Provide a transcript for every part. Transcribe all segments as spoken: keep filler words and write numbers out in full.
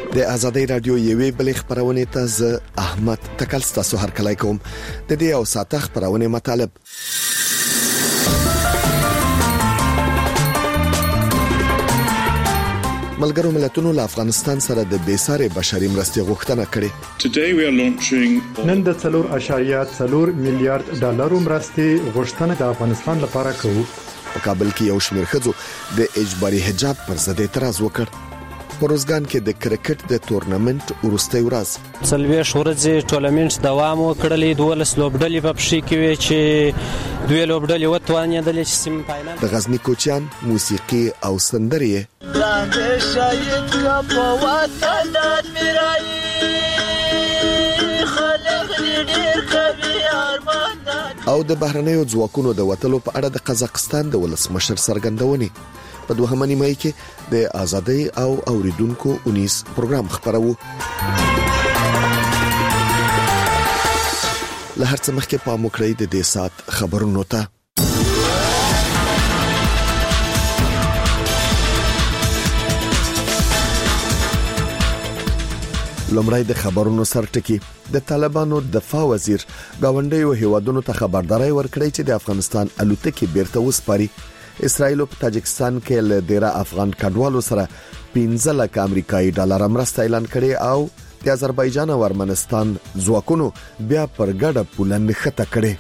د آزادۍ رادیو یوې بلې خبرونه ته ز احمد تکل ستاسو هر کله کوم د دې او ساته خبرونه مطالب. ملګرو ملتونو له افغانستان سره د بیسارې بشري مرستې غوښتنه کړې. نن د څلور اشاریه څلور میلیارډ ډالرو مرستې غوښتنه د افغانستان لپاره کوي. په کابل کې یو شمېر ښځو د اجباري حجاب پر ضد اعتراض وکړ. پروزګان کې د کرکټ د تورنمنت وروستۍ ورځ څلوېښت ورځې ټورنمنت دوام وکړلې. دولس لوبډلې په پښې کې وې چې دوه لوبډلې وتوانېدلې چې سیمه فاینل. د غزنی کوچیان موسیقي او سندرې او د بهرنیو ځواکونو د وټلو په اړه د قزاقستان د ولسمشر څرګندونې. په دوهمه نیمه کې د آزادۍ او اوریدونکو اونیس پروګرام خبرو. له هر څه مخکې پام وکړئ د دې سات خبرونو ته. لومړی د خبرونو سرټکی. د طالبانو دفاع وزیر گاونډیو هیوادونو ته خبرداري ورکړې چې د افغانستان الوتکې بیرته وسپاري. اسرائیل په تاجکستان کې له ډیره افغان کډوالو سره پنځه لک امریکایي ډالر مرسته اعلان کړي او د آذربایجان او ارمنستان ځواکونو بیا پر ګډه پوله نښته کړي.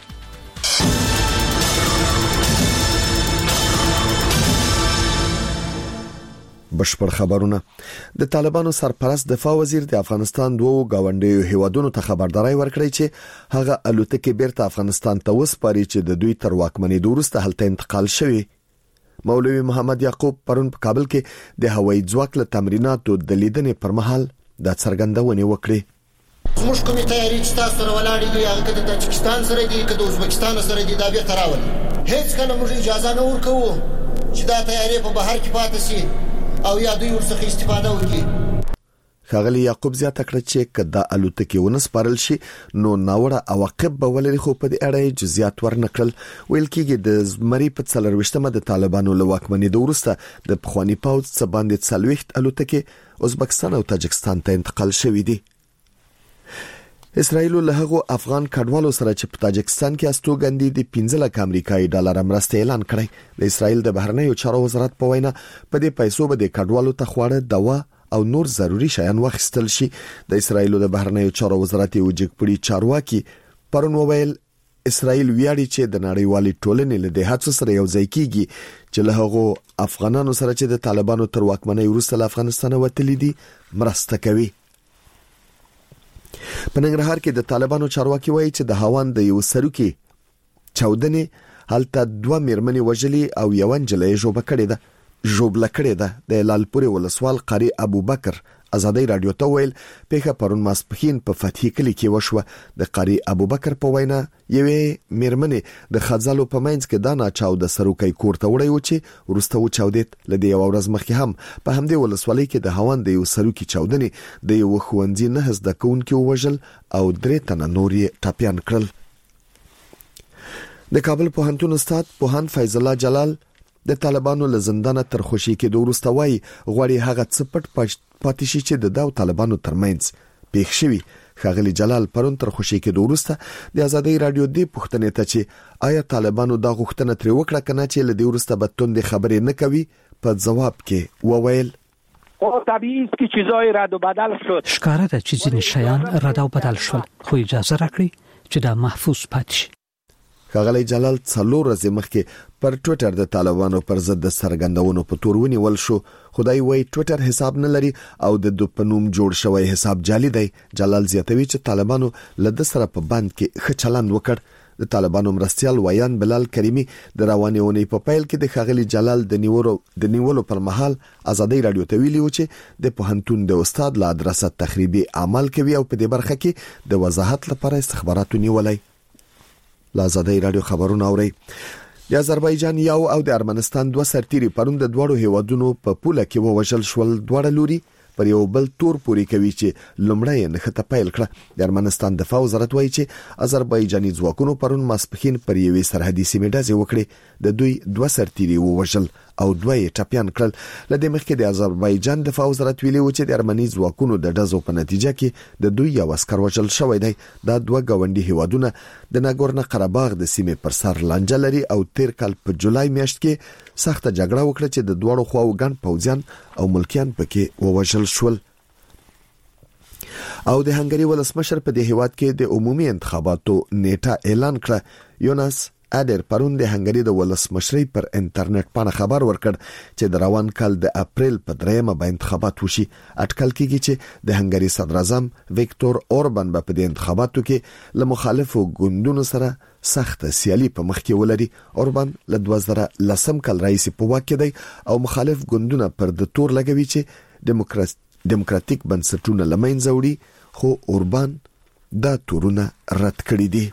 بشپړ خبرونه. د طالبانو سرپرست دفاع وزیر د افغانستان دوه گاونډیو هیوادونو ته خبرداري ورکړې چې هغه الوتکې بیرته افغانستان ته وسپاري چې د دوی تر واکمنۍ وروسته هلته انتقال شوی. مولوی محمد یعقوب پرون په کابل کې د هوایي ځواک له تمریناتو د لیدنې پر مهال د څرګندونې وکړې. زموږ کومې تیاری چې تاسو سره ولاړې دي هغه د تاجکستان سره دي که د ازبکستان سره دي دا بیرته راولي. هیڅ کله موږ اجازه نه ورکوو چې دا تیاری په بهر کې پاتې شي او یا دوی ورڅخه استفاده وکړي. ښاغلي یعقوب زیاته کړه چې کدا الوتکې ونسپارل شي نو ناوړه عواقب به ولري، خو په دې اړه جزئیات ورنکړل. ویل کېږي د زمري په څلرويشتمه د طالبانو له واکمنۍ وروسته د پخوانی پوځ څخه باندې څلويخت الوتکې ازبکستان او تاجکستان ته انتقال شوې دي. اسرائیل له هغو افغان کډوالو سره چې په تاجکستان کې استوګندي د پنځه لک امریکایي ډالر مرسته اعلان کړی. د اسرائیل د بهرنیو چارو وزارت په وینا په دې پیسو به د کډوالو ته خواړه، دوا او نور ضروري شیان واخیستل شي. د اسرائیل د بهرنیو چارو وزارت یو جګپړي چارواکي پرون وویل اسرائیل ویاړي چې د نړیوالې ټولنې له دهاتو سره یو ځای کیږي چې له هغو افغانانو سره چې د طالبانو تر واکمنۍ وروسته له افغانستان وتلي دي مرسته کوي. په ننګرهار کې د طالبانو چارواکي وایي چې د هاوان د یو سروکي چاودنې هلته دوه میرمنې وژلي او یو نجلۍ ژوبه کړې ده ژوبله کړې ده. د لالپورې ولسوال قاری ابوبکر آزادۍ رادیو ته ویل پیښه پرون ماسپښین په فتحي کلی کې وشوه. د قاری ابوبکر په وینا یوې میرمنې د خځلو په منځ کې دانا چاود سروکي کوړه وړي و چې ورسته و چاودیت. لدې یو ورځ مخکې هم په همدې ولسوالۍ کې د هاوند د یو سروکي چاودنې د یو خوندې نه زده کوونکو وژل او درې تنه نور یې ټاپیان کړل. د کابل پوهنتون استاد پوهان فیض الله جلال د طالبانو له زندانه تر خوشي کې د ورسته وای غوړي هغه څپټ پاتې شي چې د داو طالبانو ترمنځ پیښ شوی. ښاغلي جلال پرون تر خوشي کې د ورسته د آزادۍ رادیو دی پوښتنې ته چې آیا طالبانو دا غوښتنه تر وکړه کنه چې له دې ورسته بتوند خبرې نه کوي، په جواب کې وویل او طبيعي است که چیزای رد و بدل شد. ښکاره ده چې ځینې شیان رد او بدل شول، خو اجازه راکړئ چې دا محفوظ پاتې شي. ښاغلي جلال څلور ورځې مخکې پر ټوئیټر د طالبانو پر ضد د سرګندونو په تور ونیول شو. خدای وای ټوئیټر حساب نه لري او د دوپنوم جوړ شوی حساب جعلي دی. جلال زیاتوي چې طالبانو له د سره په بند کې ښه چلند وکړ. د طالبانو مرستيال ویان بلال کریمی د روانې ونې په پیل کې د ښاغلي جلال د نیولو د نیولو پر مهال آزادۍ رادیو ته ویلي و چې د پوهنتون د استاد لا ادرسه تخریبي عمل کوي او په دې برخه کې د وضاحت لپاره استخباراتو نیولای. آزادۍ رادیو خبرونه اوري. د آذربایجان یو او د ارمنستان دوه سرتیري پرون د دوړو هیوادونو په پوله کې ووژل شول. دوړه لوري پر یو بل تور پوری کوي چې لمړی نخته پیل کړه. د ارمنستان دفاع وزارت وایي چې آذربایجاني ځواکونو پرون ماسپښین پر یوې سرحدي سیمې ډزې وکړې. د دوی دوه سرتیري ووژل او دوه ټپيان کړل. لدې مخکې د آذربایجان د فوز رات ویلي و چې د ارمني ځواکونو د ډزو په نتیجه کې د دوی یو عسكر وژل شوی دی. دا دوه گاونډي هیوادونه د ناګورنو قرهباغ د سیمې پر سر لانجه لري او تیر کال په جولای میاشت کې سخته جګړه وکړه چې د دوړو خواو ګڼ پوځیان او ملکیان پکې ووژل شول. او د هنګري ولسمشر په دې هیواد کې د عمومي انتخاباتو نیټه اعلان کړه. یوناس اډر پرون د هنګري د ولسمشرۍ پر انټرنیټ باندې خبر ورکړ چې د روان کال د اپریل په دریمه به انتخابات وشي. اټکل کیږي چې د هنګري صدر اعظم ویکتور اوربان به په دې انتخاباتو کې له مخالفو ګوندونو سره سخت سیالي په مخ کې ولري. اوربان له دوه زره لسم کال رئیس په واک کې دی او مخالف ګوندونه پر د تور لګوي چې دیموکراسي دیموکراتیک بنسټونه لمنځه وړي، خو اوربان دا تورونه رد کړی دي.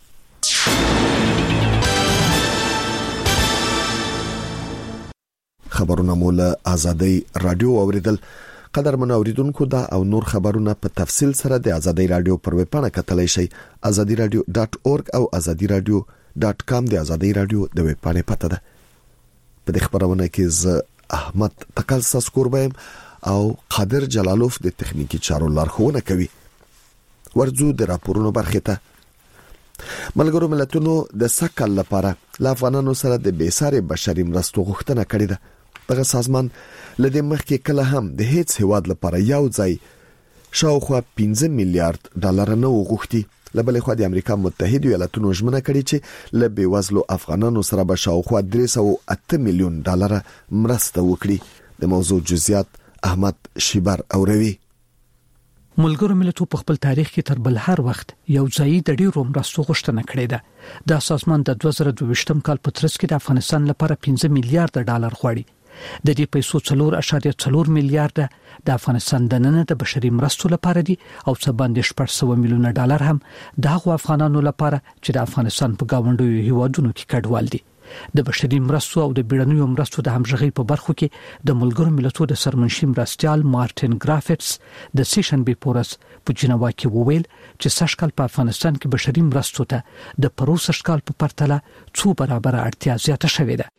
خبرونه مولا آزادی رادیو اوریدل. قدر من اوریدونکو دا او نور خبرونه په تفصیل سره د آزادی رادیو پر ویب پاڼه کتلای شئ آزادی رادیو ډاټ اورګ او آزادی رادیو ډاټ کام د آزادی رادیو د ویب پاڼې پته ده. په دې خبرونه کې ز احمد تکلسا سکوربایم او قادر جلالوف د تخنیکی چارو لارښوونه کوي. ورځو د راپورونو برخه ته. ملګرو ملتونو د سکل لپاره ل افغانانو سره د بیسارې بشري مرستو غوښتنه کړې ده. دغه سازمان لدې مخکې کله هم د هیڅ هیواد لپاره یو ځای شاوخوا پنځه میلیارډ ډالر نه وغوښتي. لبلې خو د امریکا متحده ایالاتونو ژمنه کړې چې ل بیوزلو افغانانو سره به شاوخوا درې سوه او اته میلیون ډالر مرسته وکړي. د موضوع جزئیات احمد شیبر اوروي. ملګرو ملتونو په خپل تاریخ کې تر بل هر وخت یو ځای د ډیرو مرستو غوښتنه کړې ده. د سازمان د دوه زره دوه ویشتم کال په ترڅ کې د افغانستان لپاره پنځه میلیارډ ډالر غواړي. د دې پیسو څلور اعشاریه څلور میلیارډ د افغانستان د نن د بشري مرستو لپاره دي او څه باندې شپږ سوه میلیونه ډالر هم د هغو افغانانو لپاره چې د افغانستان په گاونډیو هیوادونو کې کډوال دي. د بشري مرستو او د بیړنیو مرستو د همغږي په برخو کې د ملګرو ملتونو د سرمنشي مرستيال مارټین ګرافټس د سیشن بي پورس په جنیوا کې وویل چې سشکل په افغانستان کې بشري مرستو ته د پروسه شکل په پرتله څو برابر اړتیا زیاته شوې ده.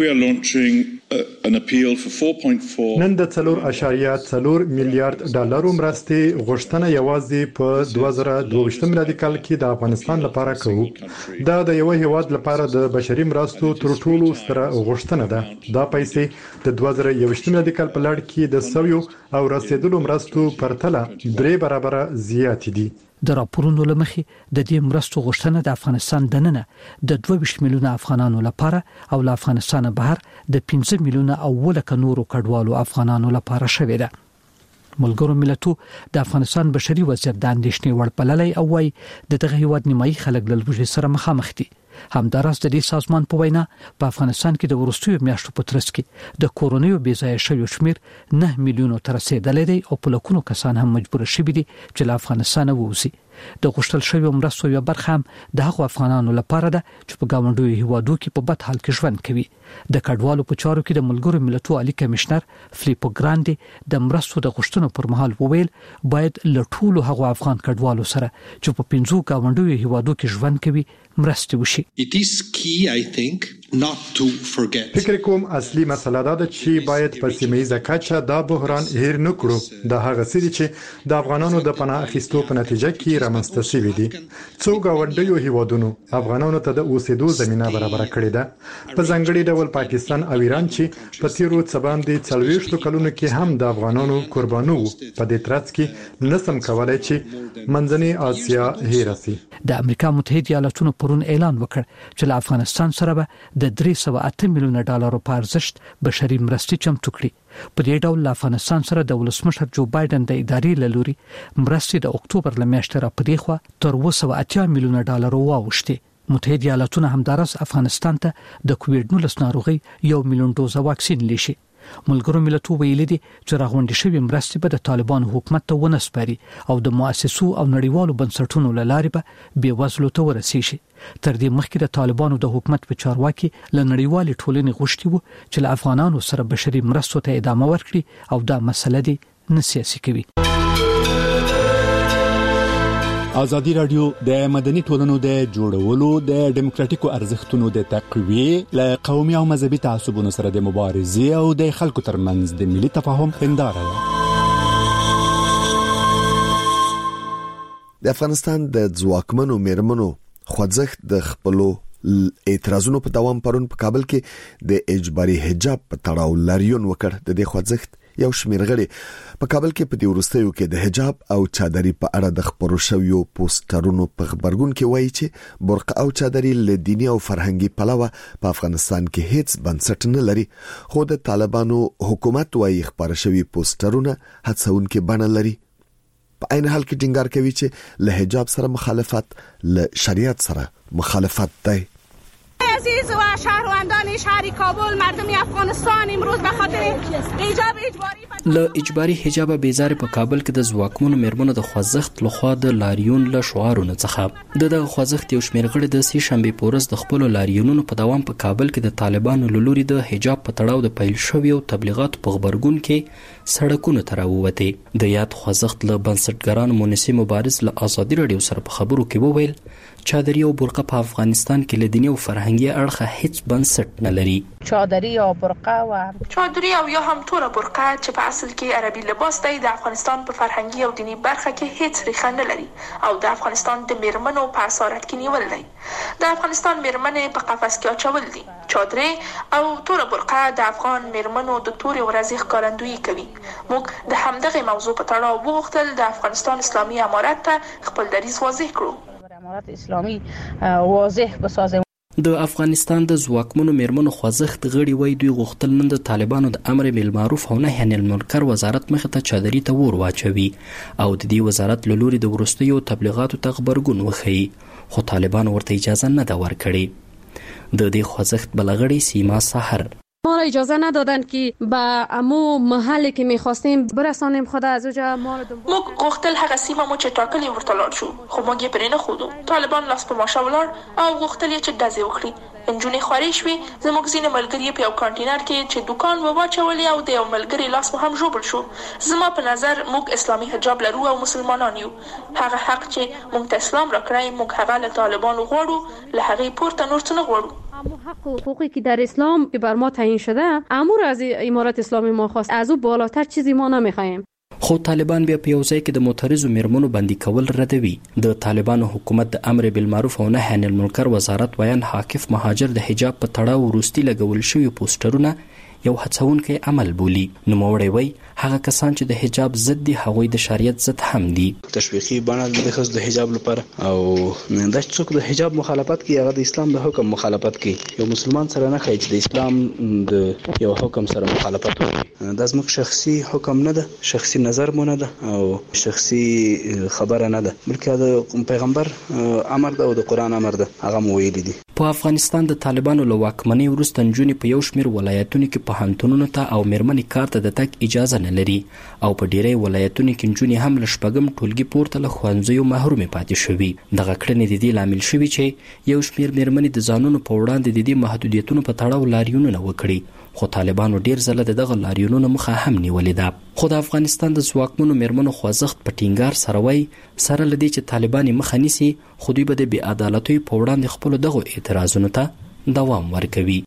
نن د څلور اعشاریه څلور میلیارډ ډالر مرستې غوښتنه یوازې په دوه زره دوه ویشتم میلادي کال کې د افغانستان لپاره کوو. دا د یو هیواد لپاره د بشري مرستو تر ټولو ستره غوښتنه ده. دا پیسې د دوه زره یو ویشتم میلادي کال په لړ کې د سویو او رسیدلو مرستو پرتله درې برابر زیات دي. د راپورونو لمخې د دې مرستو غوښتنه د افغانستان دننه د دوه ویشت میلیونه افغانانو لپاره او له افغانستان بهر د پنځه میلیونه او لکه نورو کډوالو افغانانو لپاره شوې ده. ملګرو ملتونو د افغانستان بشري وضعیت د اندېښنې وړ بللی او وايي د دغه هیواد نیمایي خلک له لوږې سره مخامخ دي. همداراز د دې سازمان په وینا په افغانستان کې د وروستیو میاشتو په ترڅ کې د کورونیو بیځایه شویو شمیر نه میلیونو تر رسیدلی دی او په لکونو کسان هم مجبور شوي دي چې له افغانستان ووځي. د غوښتل شویو مرستو یو برخه هم د هغو افغانانو لپاره ده چې په گاونډیو هیوادو کې په بد حال کې ژوند کوي. د کډوالو په چارو کې د ملګرو ملتونو عالی کمشنر فلیپو ګراندي د مرستو د غوښتنو پر مهال وویل باید له ټولو هغو افغان کډوالو سره چې په پنځو گاونډیو هیوادو کې ژوند کوي مرستې وشي. فکر کوم اصلي مسله دا ده چې باید په سیمه‌ییزه کچه دا بحران هیر نه کړو. دا هغه څه دي چې د افغانانو د پناه اخیستو په نتیجه کې رامنځته شوي دي. څو گاونډیو هیوادونو افغانانو ته د اوسېدو زمينه برابر کړې ده. په ځانګړي ډول پاکستان او ایران چې په تیرو څه باندې څلوېښتو کلونو کې هم د افغانانو قربانو په دې ترڅ کې نسم کولای چې منځنۍ آسیا هیر شي. د امریکا متحده ایالاتونو پرون اعلان وکړ چې له افغانستان سره به د درې سوه اته میلیونه ډالر په ارزښت بشري مرستې چمتو کړي. په دې ډول له افغانستان سره د ولسمشر جو بایدن د ادارې له لوري مرستې د اکتوبر له میاشتې را پدې خوا تر اوه سوه اتیا میلیونه ډالر واوښتې. متحده ایالاتونه همدارس افغانستان ته د کووډ نولس ناروغي یو میلیون ډوزه واکسین لیشي. ملګرو ملتونو ویلي دي چې راغونډې شوې مرستې به د طالبان حکومت ته ونه سپاري او د مؤسسو او نړیوالو بنسټونو له لارې به بیوزلو ته ورسیږي. تر دې مخکې د طالبانو د حکومت په چارواکي له نړیوالې ټولنې غوښتي وو چې له افغانانو سره بشري مرستو ته ادامه ورکړي او دا مسله دې نه سیاسي کوي. ازادي رادیو د مدني ټولنو د جوړولو د ډیموکراتیکو ارزښتونو د تقویه ل قومي او مذهبي تعصبونو سره د مبارزې او د خلکو ترمنځ د ملي تفاهم هنداره ده. د افغانستان د ځواکمنو میرمنو خوځښت د خپلو اعتراضونو په دوام پرون په کابل کې د اجباري حجاب په تړاو لاریون وکړ. د دې خوځښت یو شمېر غړي په کابل کې په دې وروستیو کې د حجاب او چادري په اړه د خبرو شویو پوسټرونو په خبرګون کې وایي چې برقع او چادري له دیني او فرهنګي پلوه په افغانستان کې هیڅ بنسټ نه لري، خو د طالبانو حکومت وایي خبره شوی پوسټرونه هڅونکي بڼه لري. په عین حال کې ټینګار کوي چې له حجاب سره مخالفت له شریعت سره مخالفت دی. عزیز و شهروندان شهر کابل، مردم افغانستان امروز به خاطر حجاب اجباری له اجباري حجاب بیزار په کابل کې د ځواکمنو میرمنو د خوځښت لخوا د لاریون له شعارونو څخه د دغه خوځښت یو شمېر غړي د سې شنبې په ورځ د خپلو لاریونونو په دوام په کابل کې د طالبانو له لوري د حجاب په تړاو د پیل شویو تبلیغاتو په خبرګون کې سړکونو ته راووتې. د یاد خوځښت له بنسټګرانو مونسي مبارز له ازادي رادیو سره په خبرو کې وویل چادري او برقع په افغانستان کې له دیني او فرهنګي اړخه هیڅ بنسټ نه لري. چادري او برقع و چادري او یا هم توره برقع چې په اصل کې عربي لباس دی د افغانستان په فرهنګي او دینی برخه کې هیڅ ریښه نه لري او د افغانستان د میرمنو په اسارت کې نیول دی. د افغانستان میرمنې په قفس کې اچول دي. چادري او توره برقع د افغان میرمنو د تورې ورځې ښکارندویي کوي. موږ د همدغه موضوع په تړاو وغوښتل د افغانستان اسلامي امارت ته خپل دریځ واضح کړو. امارت اسلامي واضح بسازه. د افغانستان د ځواکمنو میرمنو خوځښت غړي وایي دوی غوښتل نن د طالبانو د امر بالمعروف او نهي عن المنکر وزارت مخې ته چادري ته ور واچوي او د دې وزارت له لوري د وروستیو تبلیغاتو ته خبرګون وښيي، خو طالبان ورته اجازه نه ده ورکړې. د دې خوځښت بلغړي سیما سحر ما را اجازه ندادن که به امو محلی که میخواستیم برسانیم خود از اوجا ما را دنبال موږ غوښتل هغه سیمه مو چې ټاکلې ورته لاړ شو، خو موږ یې پرې نه ښودو. طالبان لاس په ماشه ولاړ او غوښتل یې چې ډزې وکړي. نجونې خوارې شوې. زموږ ځینې ملګري په یو کانټینر کې چې دوکان و واچولې او د یو ملګري لاس مو هم ژوبل شو. زما په نظر موږ اسلامي حجاب لرو او مسلمانان یو. هغه حق چې موږ ته اسلام راکړی موږ هغه له طالبانو غواړو، له هغې پورته نور څه نه غواړو. امو حق و حقوقی که در اسلام که بر ما تعیین شده امور از امارت اسلامی ما خواست، از او بالاتر چیزی ما نمیخوایم. خو طالبان بیا په یو ځای کې د معترضو میرمنو بندي کول ردوي. د طالبانو حکومت د امر بالمعروف او نهي عن المنکر وزارت ویان حاکف مهاجر د حجاب په تړاو وروستي لګول شوی پوسټرونه یو هڅونکی عمل بولی. نوموړی وایي هغه کسان چې د حجاب ضد دي هغوی د شریعت ضد هم دي. تشویقي بڼه د ښځو د حجاب لپاره او دا چې څوک د حجاب مخالفت کوي هغه د اسلام د حکم مخالفت کوي. یو مسلمان سره نه ښایي چې د اسلام د یو حکم سره مخالفت وکړي. دا زموږ شخصي حکم نه ده، شخصي نظر مو نه ده او شخصي خبره نه ده، بلکې د پیغمبر امر ده او د قرآن امر ده، هغه مو ویلي دي. په افغانستان د طالبانو له واکمنۍ وروسته نجونې په یو شمېر ولایتونو کې پوهنتونونو ته او میرمنې کار ته د تګ اجازه نه لري او په ډیری ولایتونو کې نجونې هم له شپږم ټولګي پورته له ښوونځیو محرومې پاتې شوي. دغه کړنې د دې لامل شوي چې یو شمېر میرمنې د ځانونو په وړاندې د دې محدودیتونو په تړاو لاریونونه وکړي، خو طالبانو ډیر ځله د دغه لاریونونو مخه هم نیولې ده. خو د افغانستان د ځواکمنو میرمنو خوځښت په ټینګار سره وایي سره له دې چې طالبان یې مخه نیسي خو دوی به د بې عدالتیو په وړاندې خپلو دغو اعتراضونو ته دوام ورکوي.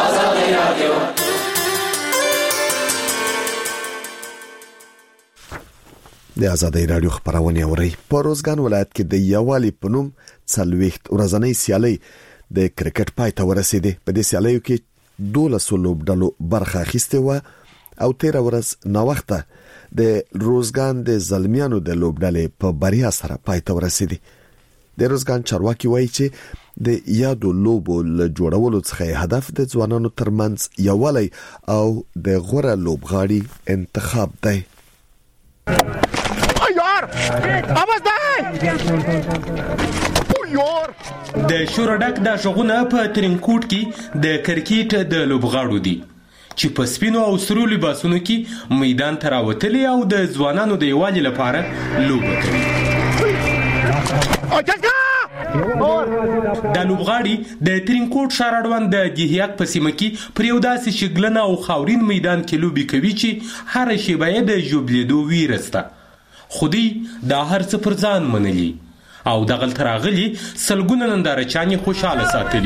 د آزادۍ رادیو خبرونه اوري. په روزګان ولایت کې د یووالي په نوم څلوېښت ورځنۍ سیالۍ د کرکټ پای ته ورسېده. په دې سیالیو کې دولس لوبډلو برخه اخیسته و او تیر ورځ نو وخت د روزګان د زلمیانو د لوبډلې په بریا سره پای ته ورسېده. د روزګان چارواکي وایي چې د یادو لوبو له جوړولو څخه هدف د ځوانانو ترمنځ یووالی او د غوره لوبغاړي انتخاب دی. د شورډک د شغونه په ترینکوټ کې د کرکټ د لوبغاړو دي چې په سپینو او سرو لباسونو کې میدان ته راوتلي او د ځوانانو د یووالي لپاره لوبه کوي. د لوبغاړي د ترینکوټ ښار اړوند د ګیهیاک په سیمه کې پر یو داسې شګلنه او خاورین میدان کې لوبې کوي چې هره شیبه یې د ژوبلېدو ویره سته، خو دوی دا هر څه پر ځان منلي. او دغلته راغلي سلګونه نندارچیان خوشحاله ساتلي.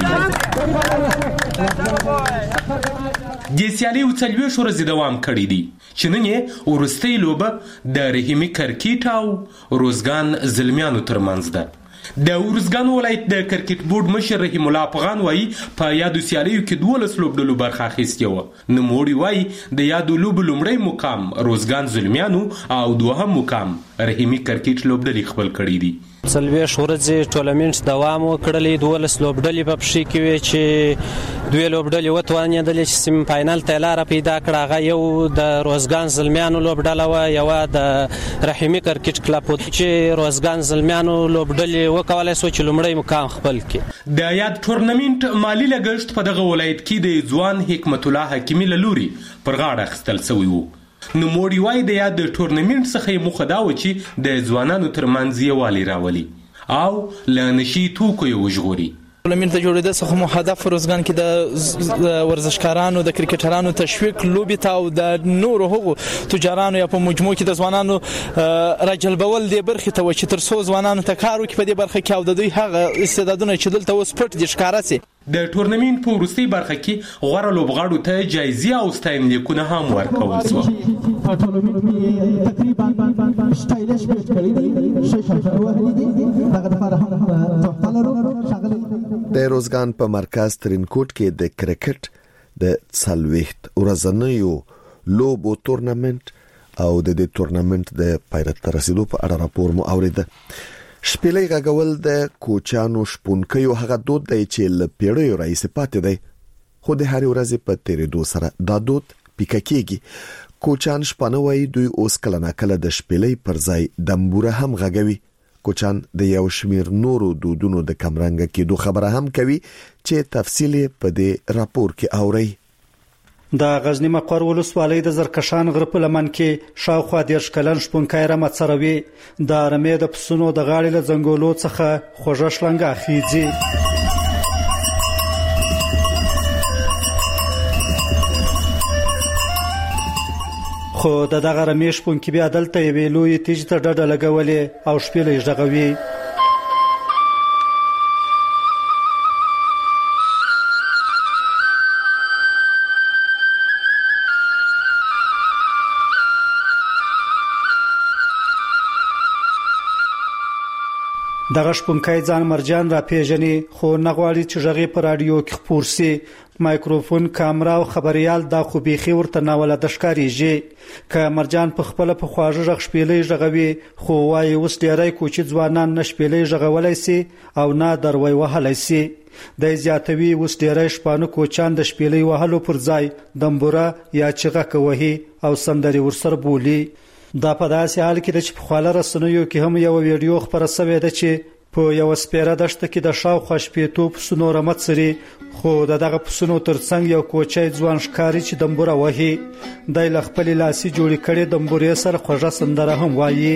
دې سیالۍ اووه څلوېښت ورځې دوام کړی دی چې نن یې وروستۍ لوبه د رحیمي کرکټ او روزګان زلمیانو ترمنځ ده. د ورزګان ولایت د کرکټ بورډ مشر رحیم الله افغان وایي په یادو سیالیو کې دولس لوبډلو برخه اخیستې وه. نوموړي وایي د یادو لوبو لومړی مقام روزګان زلمیانو او دوهم مقام رحیمي کرکټ لوبډلې خپل کړي دي. څلوېښت ورځې ټورنمنټ دوام وکړلی، دولس لوبډلې په پښې کې وې چې دوې لوبډلې وتوانېدلې چې سیمه فاینل ته یې لاره پیدا کړه. هغه یو د روزګان زلمیانو لوبډله وه، یوه د رحیمي کرکټ کلب چې روزګان زلمیانو لوبډلې وکولی سو چې لومړی مقام خپل کړي. د یاد ټورنمنټ مالي لګښت په دغه ولایت کې د ځوان حکمت الله حکیمي له لوري پر غاړه اخیستل سوی و. نوموړي وایي د یاد ټورنمنټ څخه یې موخه دا وه چې د ځوانانو ترمنځ یووالی راولي او له نشي توکو یې وژغوري. ټورنمنټ د جوړېدو څخه مو هدف روزګان کې د ورزشکارانو د کرکټرانو تشویق لوبې ته او د نورو هغو تجارانو یا په مجموع کې د ځوانانو راجلبول دې برخې ته و چې تر څو ځوانانو ته کار وکړي په دې برخه کې او د دوی هغه استعدادونه چې دلته اوس پټ دي ښکاره سي. د ټورنمنټ په وروستۍ برخه کې غوره لوبغاړو ته جایزې او ستاینلیکونه هم ورکول شوه. د روزګان په مرکز ترینکوټ کې د کرکټ د څلوېښت ورځنیو لوبو تورنمنت او د دې تورنمنت د پایرت رسیدو په اړه راپور مو اوریده. شپېلې غاګول د کوچانو شپونکیو هغه دود دی چې له پیړیو راهیسې پاتې دی، خو د هرې ورځې په تېرېدو سره دا دود پیکه کېږي. کوچان شپانه وایي دوی اوس کله ناکله د شپېلې پر ځای دمبوره هم غږوي. کوچان د یو شمیر نورو دودونو د کمرنګه کېدو خبره هم کوي چې تفصیل په دې راپور کې اوري. د غزنی مقر ولسوالۍ د زرکشان غره په لمن کې شاوخوا دېرش کلن شپونکی رمه څروي. د رمې د پسونو د غاړې له ځنګولو څخه خوږه شلنګه خیږي. خو د دغه رمې شپونکي بیا دلته یوې لویې تیږې ته ډډه لګولې او شپېلې یې غږوي. دغه شپونکی ځان مرجان را پیژني، خو نه غواړي چې غږی په رادیو کې خپور سي. مایکروفون، کامرا او خبريال دا خو بيخي ورته ناولده ښکاریږي. که مرجان په خپل په خواږه غږ شپېلې غږوي، خو وايي اوس ډېری کوچي ځوانان نه شپېلې غږولای سي او نه دروي وهلای سي. د زیاتوي اوس ډېری شپانه کوچان د شپېلې وهلو پر ځای دمبوره یا چغه کوي او سندري ورسره بولي. دا په داسې حال کې چې په خواله رسنیو کې هم یو ویډیو خبره شوې ده چې په یو سپیره دشت کې د شاوخوا شپېتو پسونو رمه څري، خو دغه پسونو ترڅنګ یو کوچی ځوان ښکاري چې دمبوره وهي. دی له خپلې لاسي جوړې کړې دمبورې سره خوږه سندره هم وایي.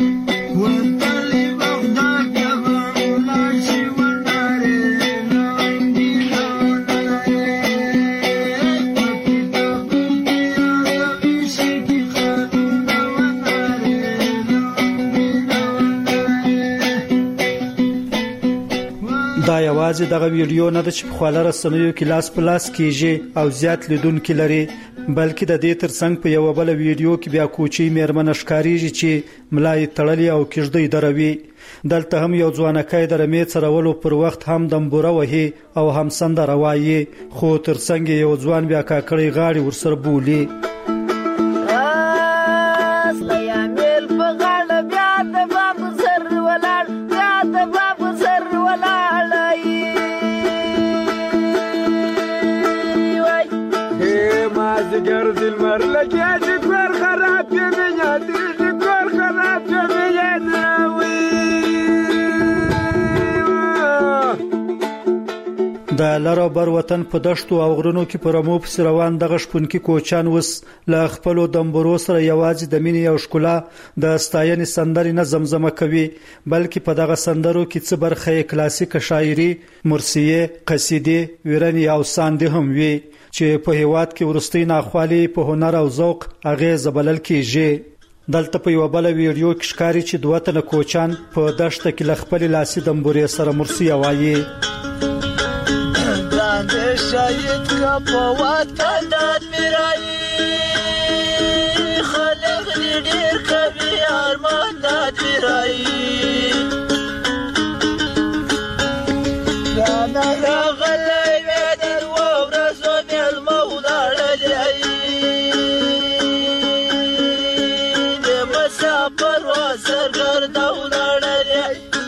دا یوازې دغه ویډیو نه ده چې په خواله رسنیو کې لاس په لاس کېږي او زیات لیدونکي لري، بلکې د دې ترڅنګ په یو بل ویډیو کې بیا کوچی میرمن ښکاریږي چې ملای تړلې او کېږدۍ دروي. دلته هم یو ځوانکی د رمې څرولو پر وخت هم دمبوره وهي او هم سندره وایي، خو ترڅنګ یو ځوان بیا کاکړۍ غاړې ورسره بولي. گردی مرلکی چی کار خراب کمیه دیدی کار خراب کمیه نوی. د لارو بر وطن په دشتو او غرونو کې پر مو په روان دغه شپونکي کوچان وس له خپل دمبرو سره یوازې د مینې او ښکلا د ستاینې سندرې نه زمزمه کوي، بلکې په دغه سندرو کې څه برخه کلاسیک شاعري، مرثیه، قصیدې، ویرنې او ساندې هم وي چې په هیواد کې ورستۍ ناخوالي په هنر او ذوق اغیز بلل کیږي. دلته په یو بل ویډیو کې ښکاري چې دوه تنه کوچان په دشت کې لخپل لاسي دمبورې سره مرسي وایي داندې شاید کا په وطن دات میرای خلک ډېر کوي ارمان دات میرای یا نه غلې ودر و ورځو مل مولاړلې دې مسافر وسر ګرځاولاړلې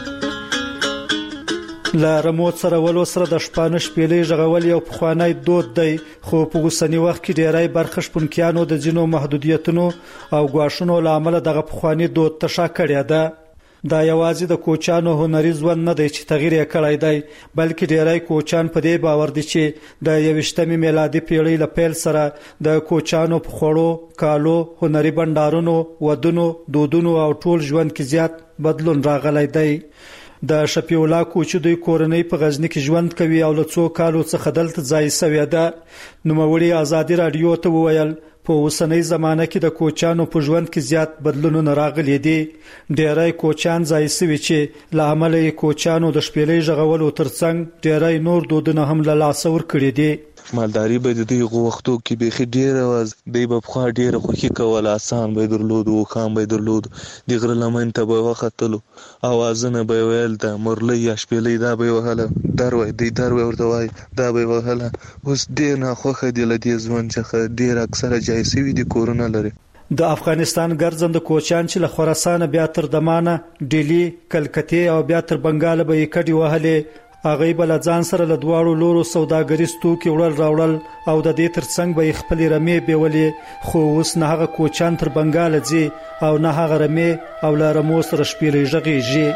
لا رموت سره ولو سره د شپانه شپېلې ژغول یو پخوانی دود دی خو په اوسنی وخت کې ډیری برخه شپونکیانو د ځینو محدودیتونو او ګواښونو لامل دغه پخوانی دود ته شا کړی ده. دا یوازې د کوچانو هنري ژوند نه دی چې تغییر یې کړی دی بلکې ډیری کوچان په دې باور دي چې د یویشتمې میلادي پیړۍ له پیل سره د کوچانو په خوړو کالو هنري بندارونو ودونو دودونو او ټول ژوند کې زیات بدلون راغلی دی. د شفیع الله کوچو د کورنۍ په غزنی کې ژوند کوي او له څو کالو څخه دلته ځای سوی ده. نوموړي ازادي رادیو ته وویل په اوسنۍ زمانه کې د کوچانو په ژوند کې زیات بدلونونه راغلي دي. ډیری کوچان ځای سوي چې له امله کوچانو د شپېلې ژغولو ترڅنګ ډیری نور دودونه هم له لاسه ورکړي دي. مالداري به د دغه وختو کې به خډيره واز دی په خو ډیره خوخي کول آسان به درلود او خام به درلود د غره لمن ته به وختلو اوازونه به ویل د مرلې یا شپېلې دا به وهله دروي دی دروي ورته وای دا به وهله اوس ډیر نه خوخه دی لدی ځوان څخه ډیر اکثره جایسي وي د کورونه لري. د افغانستان ګرځند کوچان چې له خراسان بیا تر دمانه ډیلی کلکته او بیا تر بنگال به کډي وهله هغه بل ځان سره له دواړو لورو سوداګریز توکي وړل راوړل او د دې ترڅنګ به خپل رمې بیولې خو اوس نه هغه کوچان تر بنگال ځي او نه هغه رمې او له رمو سره شپېلې ژغېږي.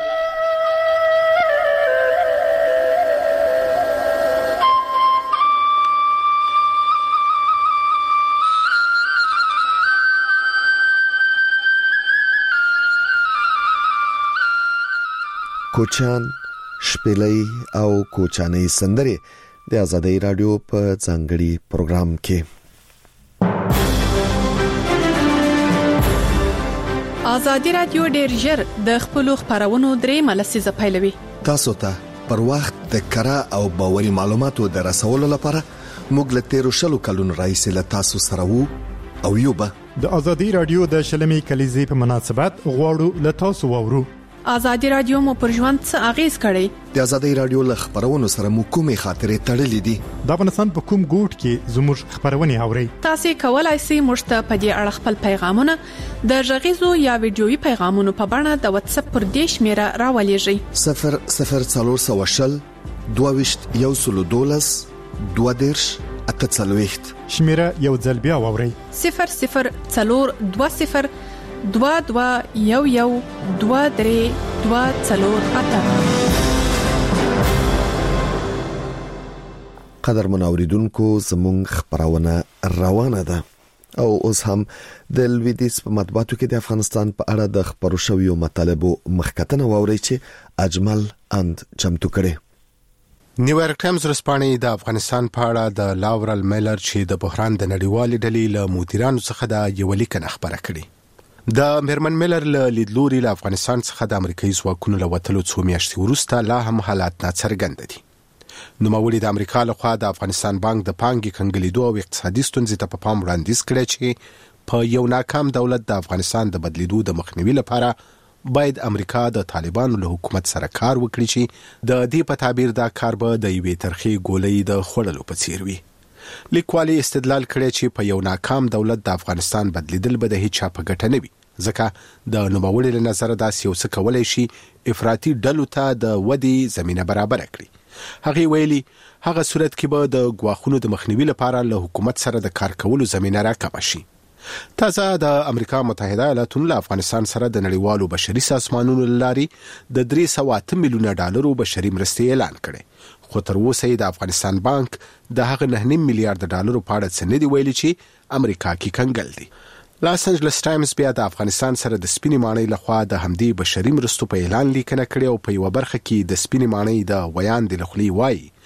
کوچان شپېلې او کوچاني سندري د آزادۍ رادیو په ځانګړي پروګرام کې. آزادۍ رادیو ډېر ژر د خپل خبرونو درې ملسیزه پیلوي. تاسو ته پر وخت د کره او باوري معلوماتو د رسولو لپاره موږ له تیرو شلو کلونو راهیسې له تاسو سره وو او یو به د آزادۍ رادیو د شلمې کلیزې په مناسبت غواړو له تاسو وورو. آزادۍ رادیو مو پر ژوند څه اغیز کړی؟ د آزادۍ رادیو له خبرونو سره مو کومې خاطرې تړلې دي؟ د افغانستان په کوم ګوټ کې زموږ خبرونه اوري؟ تاسو کولای شئ موږ ته په دې اړه خپل پیغامونه د غږیزو یا ویډیويي پیغامونو په بڼه د واتس اپ پر دیش میرا راولېږئ. صفر صفر څلور سو شل دوه یو سل دولس دوه دیرش اته څلوېښت شمیره یو ځل بیا واورئ. صفر صفر څلور دوه صفر دوا دوا یو یو دوا درې دوا څلور اته. قدر منوریدونکو زمونږ خبرونه روانه ده او اوس هم د لویدیس په مطبوعاتو کې د افغانستان په اړه د خبرو شویو مطالبو مخکتنه واوري چې اجمل اند چمتو کړي. نیویارک ټایمز رسپانې د افغانستان په اړه د لاورل میلر چې د بحران د نړیوالې ډلې له مدیرانو څخه د یو لیکنه خبره کړې. د میرمن میلر له لیدلوري له افغانستان څخه د امریکایي ځواکونو له وتلو څو میاشتې وروسته لا هم حالات ناڅرګند دي. نوموړي د امریکا لخوا د افغانستان بانک د پانګې کنګلیدو او اقتصادي ستونزې ته په پام وړاندیز کړی چې په یو ناکام دولت د افغانستان د بدلیدو د مخنیوي لپاره باید امریکا د طالبانو له حکومت سره کار وکړي چې د دې په تعبیر دا کار به د یوې ترخې ګولۍ د خوړلو په څیر وي. لیکوالي استدلال کړی چې په یو ناکام دولت د افغانستان بدلیدل به د هیڅ چا په ګټه نه وي ځکه د نوموړي له نظره داسې یو څه کولای شي افراطي ډلو ته د ودې زمینه برابر کړي. هغه ویلي هغه صورت کې به د ګواښونو د مخنیوي لپاره له حکومت سره د کار کولو زمینه راکمه شي. تازه د امریکا متحده ایالاتونو له افغانستان سره د نړیوالو بشري سازمانونو لاري د درې سوه اته میلیونه ډالرو بشري مرستې اعلان کړي خو تر اوسه د افغانستان بانک د هغه نه نیم میلیارډ ډالرو په اړه څه نه دی ویلي چې امریکا کې کنګل دي. لاس انجلس ټایمز بیا د افغانستان سره د سپینې ماڼۍ لخوا د همدې بشري مرستو په اعلان لیکنه کړې او په یو برخه کې د سپینې ماڼۍ د ویاندې لخوا وایي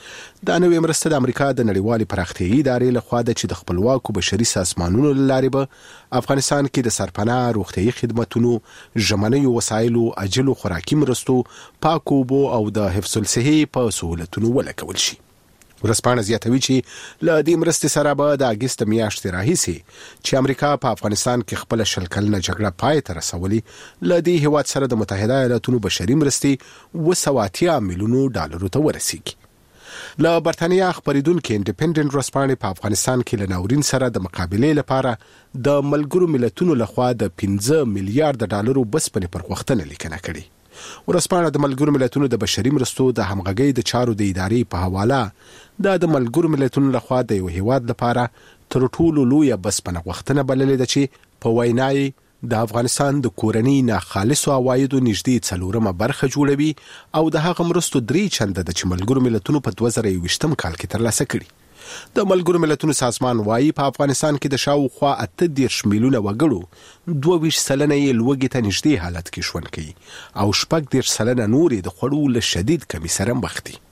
دا نوې مرسته د امریکا د نړیوالې پراختیایي ادارې لخوا د چې د خپلواکو بشري سازمانونو له لارې به افغانستان کې د سرپناه روغتیایي خدماتونو، ژمنیو وسایلو، عاجلو خوراکي مرستو، پاکو اوبو او د حفظ الصحې په سهولتونو ولګول شي. ورځپاڼه زیاتوي چې له دې مرستې سره به د اګست میاشتې راهیسې چې امریکا په افغانستان کې خپل شل کلنه جګړه پای ته رسولي، له دې هیواد سره د متحده ایالاتونو بشري مرستې اوه سوه اتیا میلیونو ډالرو ته ورسیږي. له برتانیا خبریدونکو انډیپندنت ورځپاڼې په افغانستان کې له ناورین سره د مقابلې لپاره د ملګرو ملتونو لخوا د پنځه میلیارډ ډالرو بسپنې پر غوښتنه لیکنه کړې. ورځپاڼه د ملګرو ملتونو د بشري مرستو د همغږۍ د چارو د ادارې په حواله دا د ملګرو ملتونو لخوا د یو هیواد لپاره تر ټولو لویه بسپنه غوښتنه بللې ده چې په وینای د افغانستان د کورنۍ ناخالصو عوایدو نږدې څلورمه برخه جوړوي او د هغه مرستو درې چنده ده چې ملګرو ملتونو په دوه زره یوویشتم کال کې ترلاسه کړي. د ملګرو ملتونو سازمان وایي په افغانستان کې د شاوخوا اته دېرش میلیونه وګړو دوه ویشت سلنه یې لوږې ته نږدې حالت کې ژوند کوي او شپږ دېرش سلنه نور یې د خوړو له شدید کمي سره مخ دي.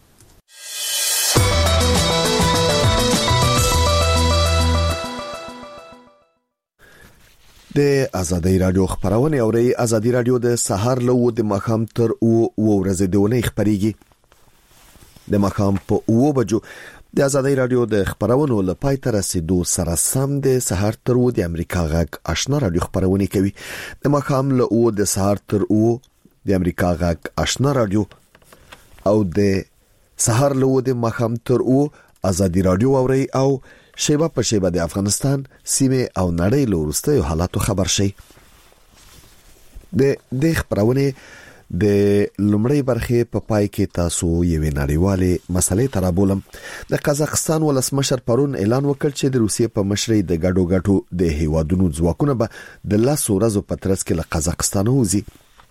د ازادي رادیو خبرونه اوري. ازادي رادیو د سحر له و د مخام تر او ورځې دونه خبريږي. د مخام په او بجو د ازادي رادیو د خبرونو له پای ته رسیدو سره سم د سحر تر و د امریکا غږ آشنا رادیو خبرونه کوي. د مخام له او د سحر تر او د امریکا غږ آشنا رادیو او د سحر له و د مخام تر او ازادي رادیو اوري او شیبه په شیبه د افغانستان سیمه او نړۍ له وروستیو حالاتو خبر شي. د د خبرونه د لومړی برخه په پای کې تاسو یوې نړیوالې مسلې ترابولم. د قزاقستان ولسمشر پرون اعلان وکړ چې د روسیې په مشرۍ د ګډو ګټو د هیوادونو ځواکونه به د لاسو ورځو په ترڅ کې له قزاقستان وځي.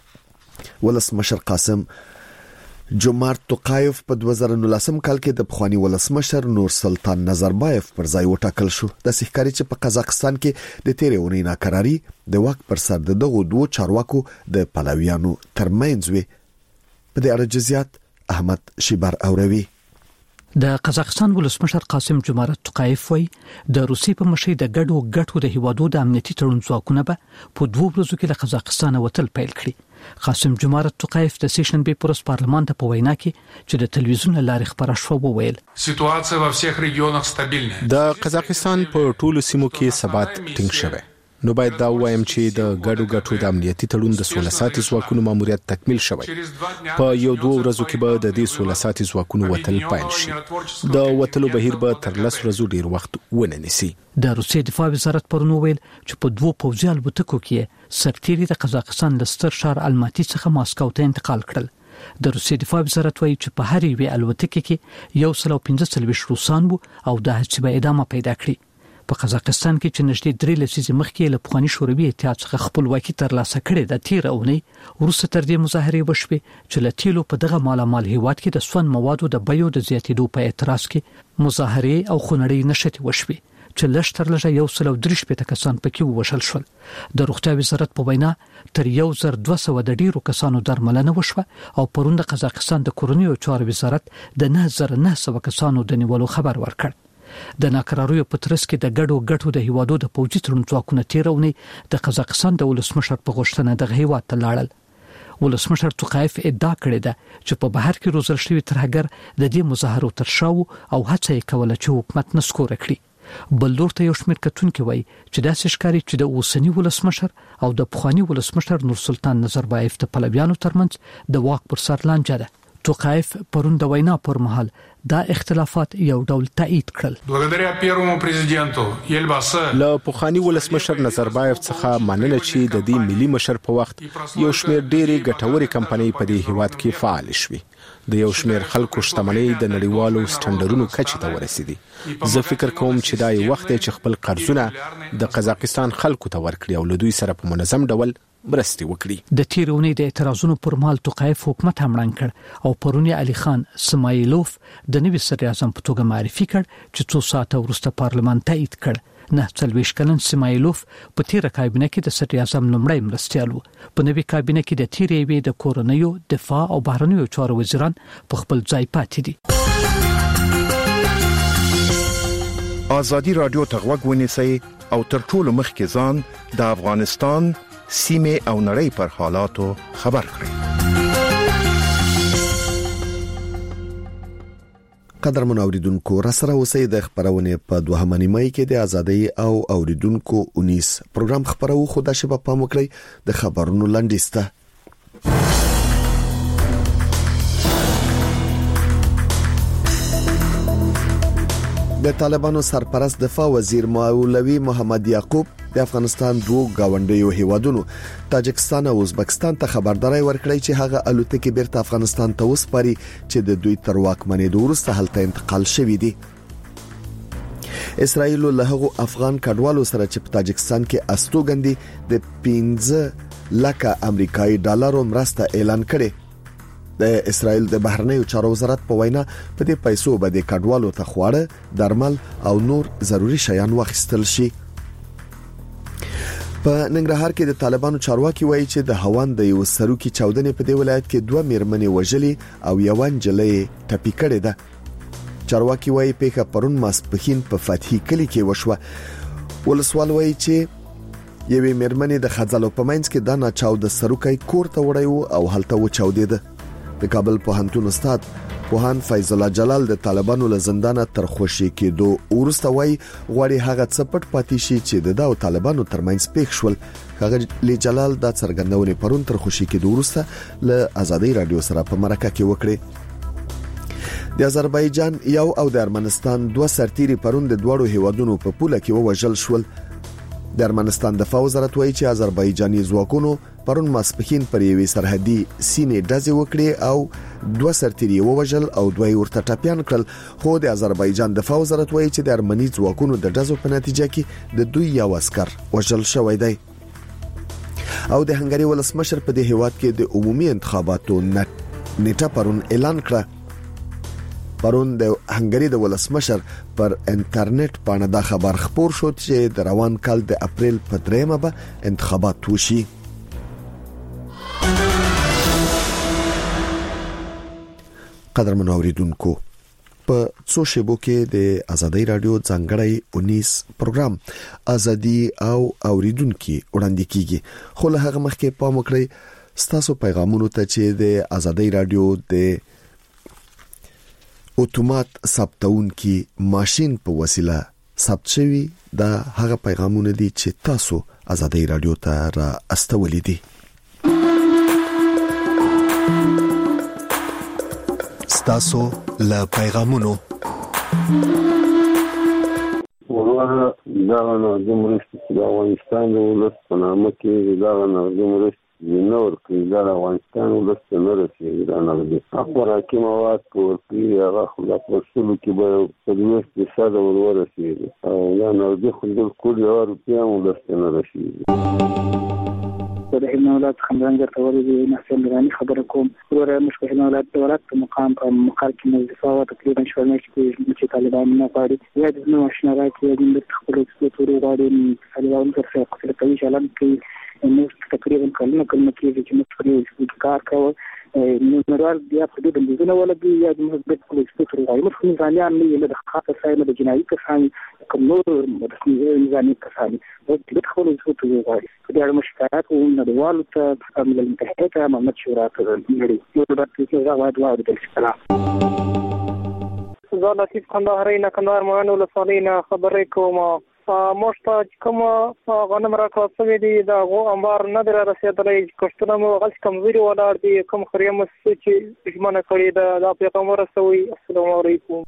ولسمشر قاسم جمعرت توقایف په دوه زره نولسم کال کې د پخوانی ولسمشر نور سلطان نظربایف پر ځای وټاکل شو. د سحکاري چې په قزاقستان کې د تیرې اونۍ ناکراری د واک پر سر د دغو دوه چارواکو د پلویانو ترمنځ وي. په دې اړه جزئیات احمد شیبر اوروي. د قزاقستان ولسمشر قاسم جمعرت توقایف وایي د روسیې په مشرۍ د ګډو ګټو د هیوادو د امنیتي تړون ځواکونه به په دوه ورځو کې له قزاقستان وتل پیل کړي. قاسم جمعرت توقایف د سیشن بي پروس پارلمان ته په وینا کې چې د تلویزیون لارې خبره شو وویل سیټواسیا په всех رегионах стабильная. د قزاقستان په ټولو سیمو کې ثبات ټینګ شوی. نو باید دا وایم چې د ګډو ګټو د امنیتي تړون د سولې ساتي ځواکونو ماموریت تکمیل شوی. په یو دوه ورځو کې به د دې سولې ساتي ځواکونو وتل پیل شي. د وتلو بهیر به تر لس ورځو ډیر وخت ونه نیسي. د روسیې دفاع وزارت پرون ویل چې په دوه پوځي الوتکو کې سرتیري د قزاقستان لستر شهر الماتي څخه ماسکو ته انتقال کړل. د روسیې دفاع وزارت وایي چې په هر یوه الوتکه کې یو سل او پنځه څلوېښت روسان وو او د هڅې به ادامه پیدا کړي. په قزاقستان کې چې نږدې درې لسیزې مخکې له پخواني شوروي اتحاد څخه خپلواکي ترلاسه کړې د تیر اونۍ وروسته تر دې مظاهرې وشوې چې له تیلو په دغه مالامال هیواد کې د سون موادو د بیو د زیاتېدو په اعتراض کې مظاهرې او خونړۍ نشټې وشوې چې لږ تر لږه یو سل او درې شپېته کسان پکې ووژل شول. د روغتیا وزارت په وینا تر یو زر دوه سوه د ډیرو کسانو درملنه وشوه او پرون د قزاقستان د کورنیو چارو وزارت د نه زره نه سوه کسانو د نیولو خبر ورکړ. د ناکراریو په ترڅ کې د ګډو ګټو د هیوادو د پوځي تړون ځواکونه تیرونی د قزاقستان د ولسمشر په غوښتنه د هیواد ته لاړل. ولسمشر توقایف ادعا کړې ده چې په بهر کې روزل شوی ترهګر د دې مظاهرو تر شا او هڅه یې کوله چې حکومت نسکوره کړي. بل لور ته یو شمېر کتونکي وایي چې داسې ښکاري چې د اوسنی ولسمشر او د پخوانی ولسمشر نور سلطان نظربایف د پلویانو ترمنځ د واک پر سر لانجه ده. توقایف پرون د وینا پر مهال دا اختلافات یو ډول تایید کړل. благодаря первому президенту Елбасы له پخوانی ولسمشر نظربایف څخه مننه چې د دې ملي مشر په وخت یو شمېر ډېری ګټوري کمپنۍ په دې هیواد کې فعال شوي. د یو شمېر خلکو شتمنۍ د نړیوالو سټنډرونو کچې ته ورسېدي. زه فکر کوم چې دا یو وخت دی چې خپل قرضونه د قزاقستان خلکو ته ورکړي او له دوی سره په منظم ډول مرستې وکړي. د تیرونی د اعتراضونو پر مهال توقایف حکومت هم ړنګ کړ او پرونی علي خان سمایلوف د نوي صدر اعظم په توګه معرفي کړ چې څو ساعته وروسته پارلمان تایید کړ. نه څلوېښت کلن سمایلوف په تیره کابینه کې د صدر اعظم لومړی مرستیال و. په نوي کابینه کې د تیرې وی د کورنیو دفاع او بهرنیو چارو وزیران په خپل ځای پاتې دي. ازادي رادیو ته غوږ ونیسئ او تر ټولو مخکې ځان د افغانستان سیمه او نړۍ پر حالاتو خبر کړئ. قدرمن اوریدونکو را سره اوسئ د خبرونه په دوهمه نیمه کې د ازادۍ او اوریدونکو اونیس پروګرام خبرو خو د شباب پام وکړئ د خبرونو لنډیسته. د طالبانو سرپرست دفاع وزیر مولوی محمد یعقوب د افغانستان دوه گاونډیو هیوادونو تاجکستان او ازبکستان ته خبرداري ورکړی چې هغه الوتکې بیرته افغانستان ته وسپاري چې د دوی تر واکمنۍ وروسته هلته انتقال شوې دي. اسرائیل له هغو افغان کډوالو سره چې په تاجکستان کې استوګندي د پنځه لکه امریکایي ډالرو مرسته اعلان کړي. د اسرائیل د بهرنیو چارو وزارت په وینا په دې پیسو به د کډوالو ته خواړه، درمل او نور ضروری شیان واخیستل شي. په ننګرهار کې د طالبانو چارواکي وایي چې د هوان د یو سروکي چاودنې په دې ولایت کې دوه میرمنې وژلې او یو انجلې ټپي کړې ده. چارواکي وایي پیښه پرون ماسپخین په فتحي کلی کې وشوه. ولسوال وایي چې یوې میرمنې د خځلو په منځ کې د ناچاود سروکي کور ته وړي او هلته و چاودېده. د کابل پوهنتون استاد پوهان فیض الله جلال د طالبانو له زندانه تر خوشي کېدو ورسته وایي غواړي هغه څه پټ پاتې شي چې د داو طالبانو ترمنځ پېښ شول. هغه لی جلال د څرګندونې پرون تر خوشي کېدو ورسته له ازادي رادیو سره په مرکه کې وکړي. د آذربایجان یو او د ارمنستان دوه سرتیري پرون د دوړو هیوادونو په پوله کې ووژل شول. د ارمنستان دفاع وزارت وایي چې آذربایجاني ځواکونو پرون ماسپخین پر یوې سرحدي سینې ډزې وکړې او دوه سرتیري ووژل او دوی ورته ټاپیان کړل. خو د آذربایجان دفاع وزارت وایي چې د ارمني ځواکونو د ډزو په نتیجه کې د دوی یو عسكر وژل شوی دی. او د هنګري ولسمشر په دې هیواد کې د عمومي انتخاباتو نیټه پرون اعلان کړه. پرون د هنګری د ولسمشر پر انټرنیټ باندې دا خبر خبر شو چې د روان کال د اپریل په دریمه به انتخابات وشي. قدرمن اوریدونکو په څو شیبو کې د ازادي رادیو ځانګړی اونیس پروګرام ازادي او اوریدونکو وړاندې کیږي. خو له هغه مخکې پام وکړئ ستاسو پیغامونو ته چې د ازادي رادیو د اتومات ثبتون کی ماشين په وسیله ثبت شوی دا هغه پیغامونه دي چې تاسو ازادي رادیو ته را استولې دي. ستاسو له پیغامونو ورته دا نو د مرستې د افغانستان د ولس په نامه کې دا نو د مرستې نور کې دا افغانستان ولس نه رسېږي. دا نه دي خوراکي مواد ورکړي هغه خلا پرسلو کې به په دې اقتصاد ورورسېږي او دا نو د خلکو کول یو روپیا ولس نه رسېږي. د هیمولات خمران درته ورې نسل غني خبره کوم ورته مشکل هیمولات دولت په مقام په مقر کې مزفا او تقریبا شورنه کې چې طالبان نه غواړي یا د نو آشنا راکې د خپل څلورو غواړي طالبان تر څو خپل کوي چلن کې نو تقریبا کله کله کې چې موږ په کار کوو نو مراد بیا په دې بندونه ولګي یا د مثبت کولو څخه راځي موږ ځانيان نه د خاطر ساينه د جنایي کسان کوم نور ځاني کسان د دې خپل څه غواړي د اړ مشکلات او نړیوالو ته ملل متحده محمد شورا ته لري یو د دې غواړي او د السلام زه لطیف قندهاري نه کندهار مهانو لسانینا خبرې کوم. مشته کوم غنم راکړل شوی دی دا غو انبار نه در رسیدلې کښتونه مو غلط کمزوري ولاړ دي کوم خریم چې ژمنه کړی دا د پیغمبر رسوي. السلام علیکم.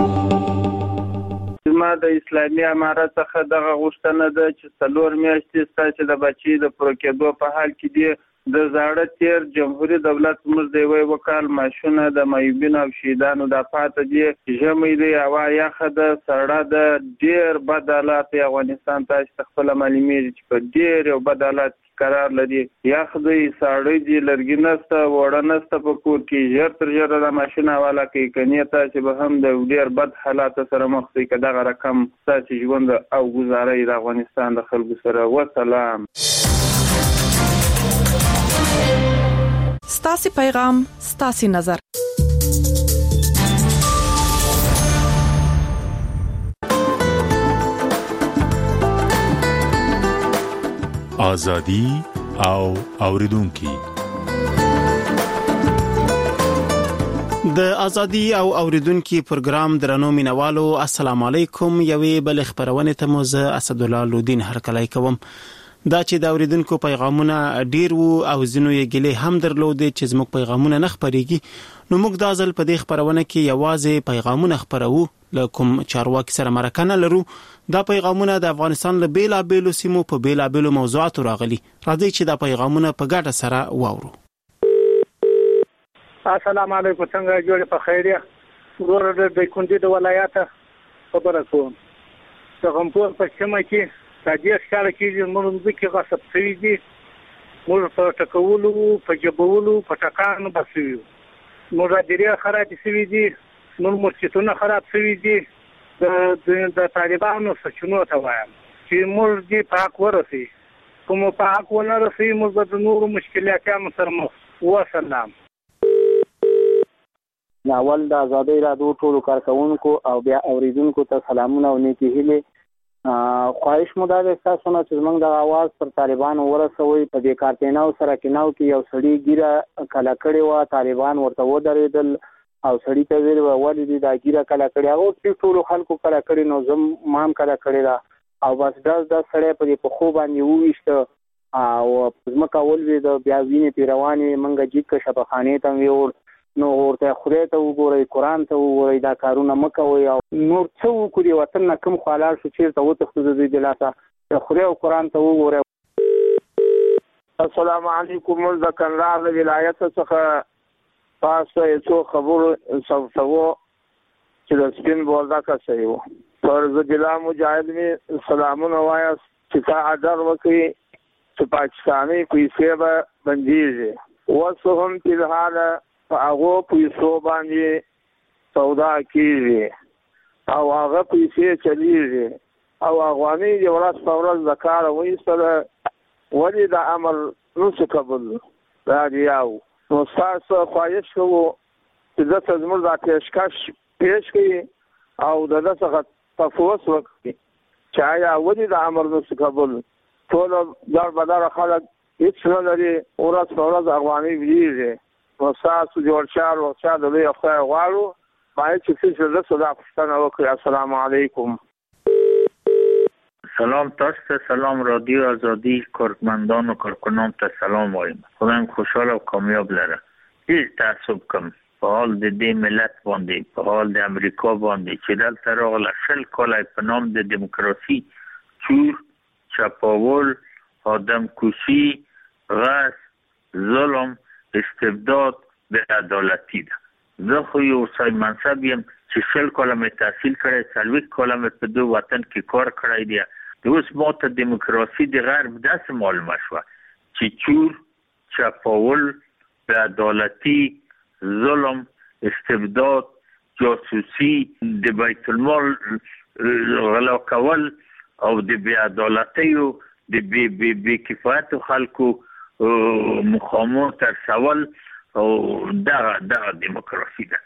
ما د اسلامي امارت څخه دغه غوښتنه ده چې څلور میاشتې ستاسو د بچي د پروکېدو په حال کې دی د زاړه تیر جمهوریت دولت موږ دی وی وکال ماشونه د مایوبین او شهیدانو د پاتې دي ژمې دی هوا یخه د سړه د ډیر بدالات افغانستان ته خپل معلومات چې په ډیر یو بدالات قرار لري یخ دی سړی دی لرګینسته وړنسته په کور کې ژر تر ژره د ماشونه والا کې کنيته چې به هم د ډیر بد حالات سره مخ شي کدا رقم تاسو ژوند او گزارې د افغانستان د خلکو سره. وسلام. ستاسو پیغام ستاسو نظر. ازادي او اوریدونکو. د ازادي او اوریدونکو پروګرام درنو مینوالو السلام علیکم. یوې بل خبرونه ته مو زه اسد الله لودین هرکلی کوم. دا چې د اوریدونکو پیغامونه ډیر وو او زینو یې ګلې هم درلودې چې زموږ پیغامونه نه خبريږي، نو موږ د ازل په دې خبرونه کې یوازې پیغامونه خبرو لکم چارواکي سره مرکه لرو. دا پیغامونه د افغانستان له بیلا بیلو سیمو په بیلا بیلو موضوعاتو راغلي. راځي چې دا پیغامونه په ګډه سره واورو. السلام علیکم، څنګه جوړ په خیریه؟ ورور د کندې د ولایت خبره کوم. څنګه په پښتمه کې تاجي ښکار کې موږ کې غصب شوی دي، موږ په ټکولو په جبولو په ټکانو بسوي، موږ ډیره خراب شوی دي، موږ مرچتونه خراب شوی دي. د د طالبانو سچونو ته وایم چې موږ دې پاک ورسي، کوم پاک ونه رسي موږ د نورو مشکلاتونو سره مخ وسلام. ناول د آزادۍ رادیو ټولو کارکونکو او بیا اوریدونکو ته سلامونه او نیکی هیلې. خواهش مو دا ده تاسو نه چې موږ د आवाज پر طالبانو ورسوي. په دې کارتیناو سره کیناو کې یو سړی ګیره کلا کړي و، طالبان ورته ودرېدل او سړی ته ویل ولې دې دا ګیره کلا کړي، هغه چې ټولو خلکو کلا کړي نو زم مام کلا کړي دا او بس دا د سړی په دې په خو باندې وويشته او زمکه ولوي د بیا وینې پیروانې منګه جیک شپخانه ته ویور نو ورته خدای ته وګورئ، قران ته وګورئ، دا کارونه مکوئ او نور څه وکړي وطن نه کوم خلال شو چیرته وتښتو د دې دلاسه خدای او قران ته وګورئ. السلام علیکم. د کندهار ولایت څخه تاسو یې څو خبرو څو چې د سپین بولدا کسي وو پر ضلع مجاهد می سلامونه وایا چې تا اډر وکي چې پاکستاني پیسې به بنديږي وسو هم په حاله هغه پیسو باندې سودا کیږي او هغه پیسې چلیږي او افغاني د ورځ په ورځ د کار وایسته ولې د عمل نو څه قبول دا دیاو نو تاسو خواهش کوو چې د تزمر د پیشکش پیش کړي او د دغه تفوس وکړي چې آیا ولې د عمل نو څه قبول ټول دار بدار خلک هیڅ نه لري ورځ په ورځ افغاني ویږي وساسو جوړ شار او شاد له خو غواړو باید چې څه څه صدا پښتنه وکړي. السلام علیکم. سلام تاسو ته، سلام رادیو آزادی کارمندان و کارکنان ته سلام وایم. خدایم خوشحال او کامیاب لره. هیڅ تعصب کم په حال د دې ملت باندې، په حال د امریکا باندې چې دلته راغله شل کاله په نام د دیموکراسي چور، چپاول، آدم کشی، غصب، ظلم، استبداد به عدالتی ده. زه خو یو سای منصب یم چې شل کاله مې تحصیل کړی، څلوېښت کاله مې په دو وطن کې کار کړی دی. اوس ما ته دیموکراسي د غرب داسې معلومه شوه چې چور، چپاول، به عدالتی، ظلم، استبداد، جاسوسي، د بیت المال غلا کول او د بې عدالتیو د بې بې کفایتو خلکو مخامو تر سوال او دغه دغه دیموکراسي ده.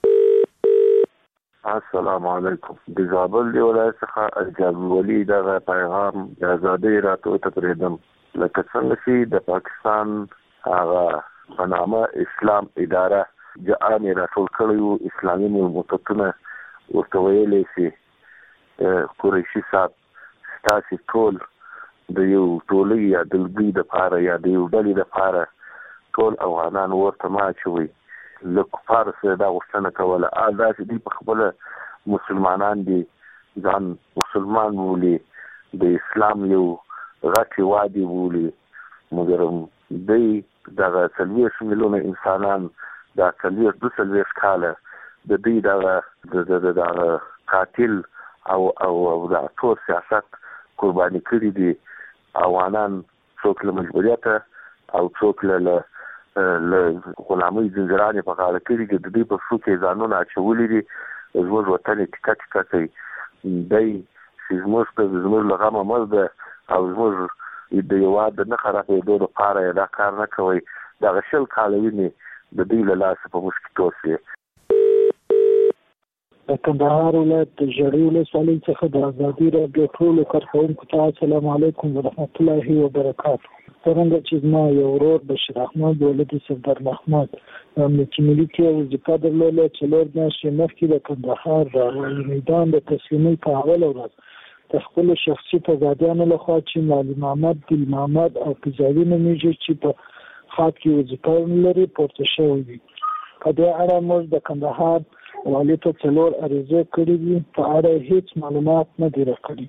السلام علیکم. د زابل دی ولایت څخه الجابر ولی دغه پیغام د ازادۍ راته ته پرېدم. لکه څنګه چې د پاکستان هغه په نامه اسلام اداره جان راټول کړیو اسلامي مؤسسونه ورته ویلې چې قریشي صاحب تاسو ټول د یو ټولګي یا دلګي د پاره یا د یو ډلې د پاره ټول افغانان ورته ماچوي لکه کفار سره دا غوښتنه کوله دا چې دی په خپل مسلمانان دي ځان مسلمان بولي د اسلام یو غټي وادي بولي مګر دوی دغه څلوېښت میلیونه انسانان دا څلوېښت دوه څلوېښت کاله د دې دغه دغه قاتل او او د ټول سیاست قرباني کړي دي. افغانان څوک له مجبوریت او څوک له له غلامۍ زنجیرانې په غاړه کړي دي. د دې په شو کې ځانونه اچولي دي. زموږ وطن یې ټیکه ټیکه کوي. دی چې زموږ ته زموږ له غمه مړ ده او زموږ د هېواد د نه خرابېدو دپاره یې دا کار نه کوئ. دغه شل کاله وینې د دوی له لاسه په موږ کې توسې. د کندهار ولایت د ژړۍ ولسوالۍ څخه د ازادي راډیو ټولو کارکوونکو ته السلام علیکم ورحمت الله وبرکاته. څنګه چې زما یو ورور بشیر احمد ولد سردار محمد امنیتي ملي کې وظیفه درلوده، څلور میاشتې مخکې د کندهار میدان د تسلیمۍ په اوله ورځ د خپلو شخصي تضادیانو لخوا چې معلم محمد ګل محمد او فضاوي نومیږي چې په خاط کې وظیفه لري پورته شوی دي. په دې اړه موږ د کندهار والي ته څلور عریضې کړې دي، په اړه هیڅ معلومات نه دي راکړي.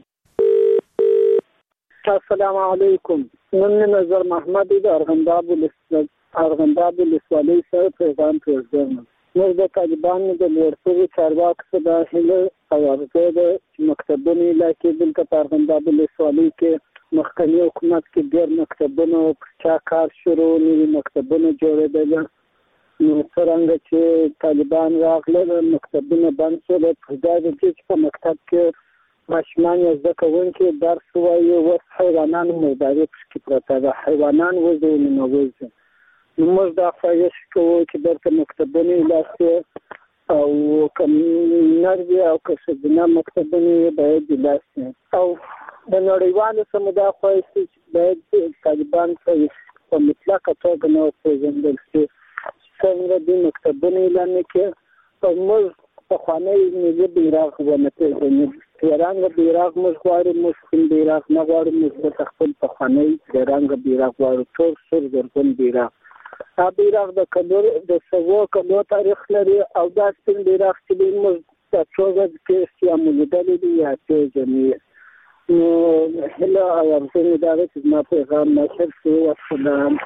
السلام علیکم. نن نظر محمد د ارغنداب ارغنداب ولسوالۍ سره پیغام پرېږدم. موږ د طالبانو د لوړ چارواکو څخه د هیله او ارزو د مکتبونو علاقې دلته په ارغنداب ولسوالۍ کې مخکني حکومت کې ډېر مکتبونه چا کار شروع نوي مکتبونه جوړېدل، نو څرنګه چې طالبان راغله مکتبونه بند شول. په ځای د چې په مکتب کې ماشومان یا زده کوونکي درس وایي، اوس حیوانان مرداري پکې پرته ده، حیوانان وځي او ننوځي. نو موږ دا خواهش کوو چې دلته مکتبونه ایله او که نر وي او که ښځینه مکتبونه باید ایله شي. او د نړیوالو سره مو دا خواهش دی چې باید طالبان په مطلقه توګه نه وپېژندل شي، څنګه دې مکتبونه ایله نه کړي او موږ پخوانی ملي بیرغ ونه پېژنو. تیرانګه بیرغ موږ غواړو، موږ سپین بیرغ نه غواړو، موږ د خپل پخوانی تیرانګه بیرغ غواړو، تور سور زرغون بیرغ. دا بیرغ د کلور د سوو کلو تاریخ لري او دا سپین بیرغ چې دی موږ د څوګه کې یا مولیدلې دي یا پېژني. نو هله او ارزو مې دا ده چې زما پیغام نشر شي. والسلام.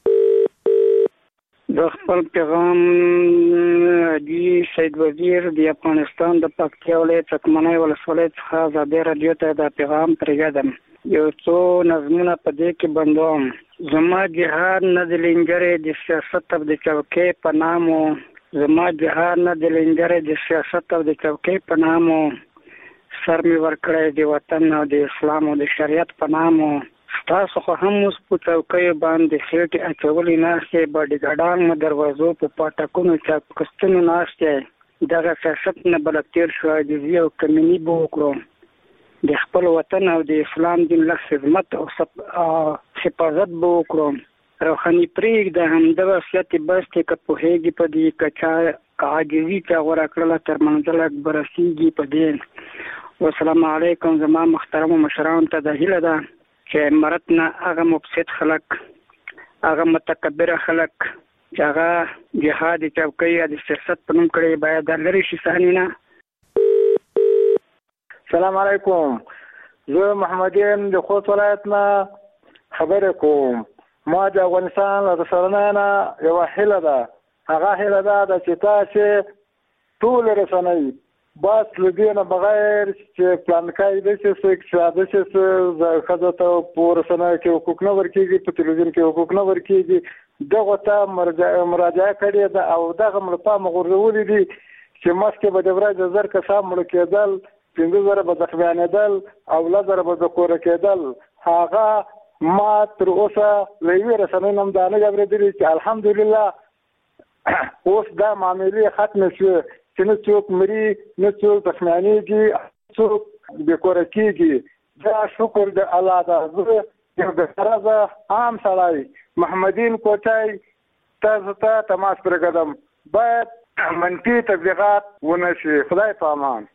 د خپل پیغام دی سید وزیر د افغانستان د پکتیا ولایت چکمنۍ ولسوالۍ څخه ازادي راډیو ته دا پیغام پرېږدم. یو څو نظمونه په دې کې بندوم. زما جهاد نه د لنګرې د سیاست او د چوکۍ په نامو، زما جهاد نه د لنګرې د سیاست او د چوکۍ په نامو، سر مې ورکړی د وطن او د اسلام او د شریعت په نامو. تاسو خو هم اوس په چوکۍ باندې خېټې اچولې ناستې، باډیګارډان مو دروازو په پاټکونو چاپکستونو ناستې. دغه سیاست نه بلک تېر شو، عاجزي او کمیني به وکړو. د خپل وطن او د اسلام دین له خدمت او حفاظت به وکړو. روحاني پرېږده همدغه وصیت بس دی که پوهېږي په دې که چا عاجزي چا غوره کړله تر منزل اکبر رسېږي په دې. والسلام علیکم. زما محترمو مشرانو ته د هیله ده چې مرد نه هغه مفسد خلک، هغه متکبره خلک چې هغه جهاد چوکۍ یا د سیاست په نوم کړی باید لرې شي صحنې نه. سلام علیکم. زه محمد یم د خوست ولایت نه خبرې کوم. ما د افغانستان له رسنیو نه یوه هیله ده، هغه هیله دا ده چې تاسې ټول رسنۍ بس له دې نه بغیر چې پلانکای داسې څه چې داسې څه ښځو ته په رسنیو کې حقوق نه ورکېږي، په تلویزیون کې حقوق نه ورکېږي، دغو ته مراجعه کړې ده او دغه مو له پامه غورځولي دي چې مخکې به د ورځې زر کسان مړه کېدل، پنځه زره به زخمیانېدل او لس زره به د کوره کېدل. هغه ما تر اوسه له یوې رسنۍ نه هم دا نه دي اورېدلي چې الحمدلله اوس دا معاملې ختمې شوې چې نه څوک مري، نه څوک زخمیانېږي، څوک بې کوره کېږي. دا شکر د الله ده. زه یو بېغرضه عام سړی محمدین کوټی تاسو ته تماس پرېږدم، باید منفي تبلیغات ونه شي. خدای په امان.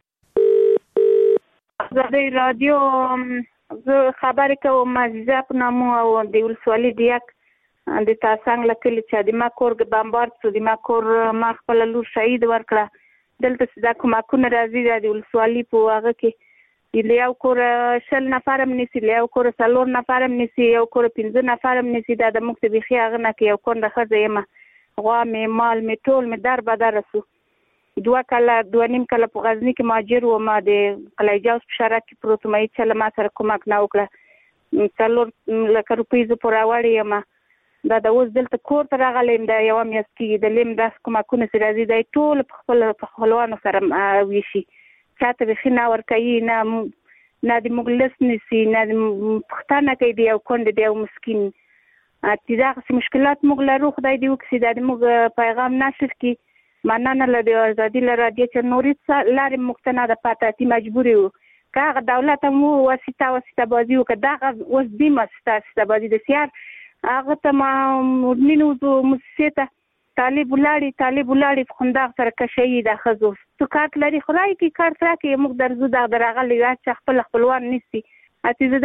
ازادي راډیو زه خبرې کوم. عزیزه په نامو او د ولسوالۍ د یک د تاسنګ له کلي چې د ما کور بمبارد شو، د ما کور ما خپله لور شهید ورکړه. دلته چې دا کومکونه راځي د ولسوالۍ په هغه کې له یو کور شل نفر هم نیسي، له یو کور څلور نفر هم نیسي، یو کور پنځه نفر هم نیسي. دا د موږ ته بیخي هغه نه کې یو کونډه ښځه یم، غوا مې مال مې ټول مې در بدره سو. دوه کله دوه نیم کله په غزني کې مهاجر وم، د قلعه جوز په شهرک کې پروت وم، هېچا له ما سره کومک نه وکړه. څلور لکه روپۍ زه پورې راوړې یم. دا د اوس دلته کور ته راغلی یم، د یوه میاشت کېږي. د لیم داسې کومکونه چې راځي دا یې ټول په خپل په خپلوانو سره ویشي، چا ته بیخي نه ورکوي، نه نه د موږ لس نیسي، نه پوښتنه کوي د یو کونډې د یو مسکین. چې دغسې مشکلات موږ لرو، خدای دې وکړي دا د موږ پیغام نشر کړي. مننه له ازادي لره د چې نورې لارې مختنه د پاتاتي مجبور یو کاغه دولت مو واسطه واسطه بازی وکړه دا اوس دی مسته بازی د سیار هغه ته ما مینو مؤسسه طالب ولاړی طالب ولاړی خوندغ سره کشي د خزو تو کارت لري خدای کی کارت راکې موږ درځو د درغه لږه چې خپل خپلوان نشي اته